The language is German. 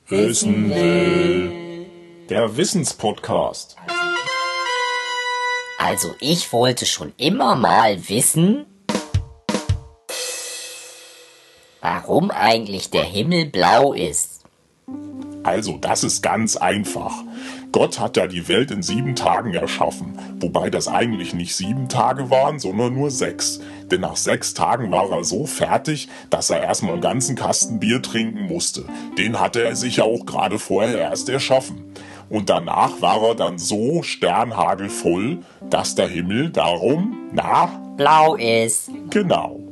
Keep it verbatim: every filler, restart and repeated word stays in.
wissen will. Der Wissenspodcast. Also ich wollte schon immer mal wissen, warum eigentlich der Himmel blau ist. Also das ist ganz einfach. Gott hat ja die Welt in sieben Tagen erschaffen, wobei das eigentlich nicht sieben Tage waren, sondern nur sechs. Denn nach sechs Tagen war er so fertig, dass er erstmal einen ganzen Kasten Bier trinken musste. Den hatte er sich ja auch gerade vorher erst erschaffen. Und danach war er dann so sternhagelvoll, dass der Himmel darum, na, Blau ist. genau.